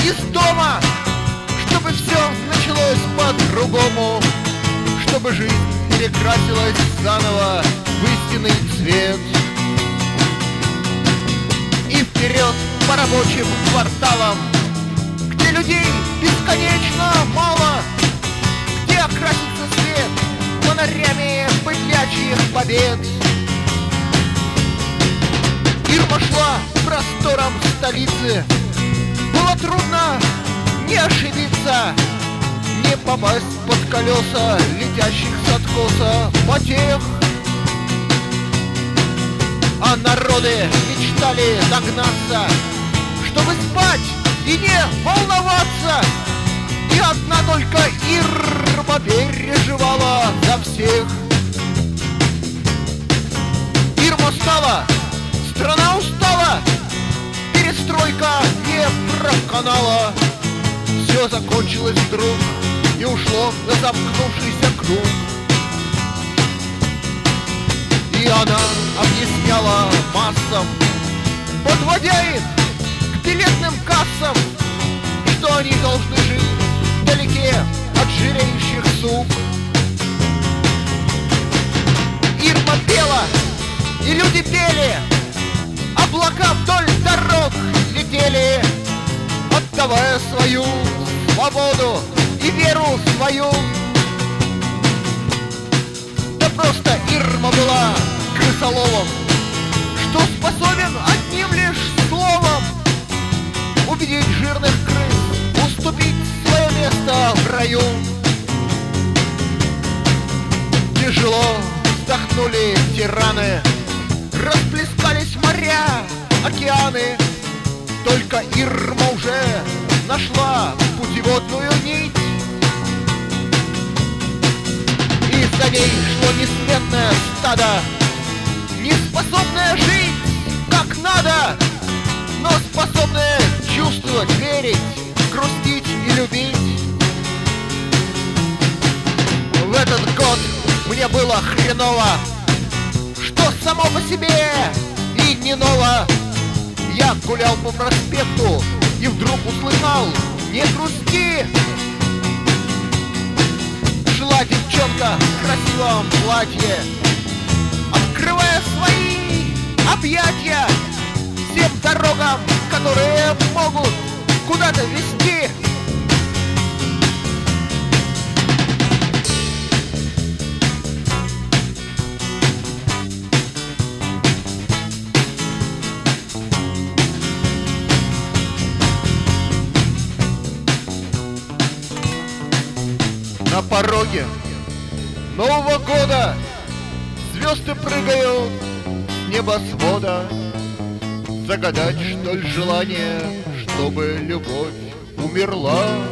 из дома, чтобы все началось по-другому, чтобы жизнь перекрасилась заново в истинный цвет. И вперед по рабочим кварталам, где людей бесконечно мало, где окрасится свет фонарями пылячьих побед. Ирма шла простором столицы, было трудно не ошибиться, не попасть под колеса летящих с откоса потех. А народы мечтали догнаться, чтобы спать и не волноваться. И одна только Ирма переживала за всех. Ирма стала, страна устала, перестройка не проканала. Все закончилось вдруг и ушло на замкнувшийся круг. И она объясняла массам, подводя их к билетным кассам, что они должны жить вдалеке от жиреющих сук. Ирма пела, и люди пели, облака вдоль дорог летели, отдавая свою свободу и веру свою. Да просто Ирма была крысоловом, что способен одним лишь словом убедить жирных крыс уступить свое место в раю. Тяжело вздохнули тираны, расплескались моря, океаны. Только Ирма уже нашла путеводную нить, и за ней шло несметное стадо, не способное жить как надо, но способное чувствовать, верить, грустить и любить. В этот год мне было хреново, что само по себе и не ново. Я гулял по проспекту и вдруг услыхал: не грусти. Шла девчонка в красивом платье, открывая свои объятия всем дорогам, которые могут куда-то вести. На пороге Нового года звезды прыгают с небосвода. Загадать, что ли, желание, чтобы любовь умерла?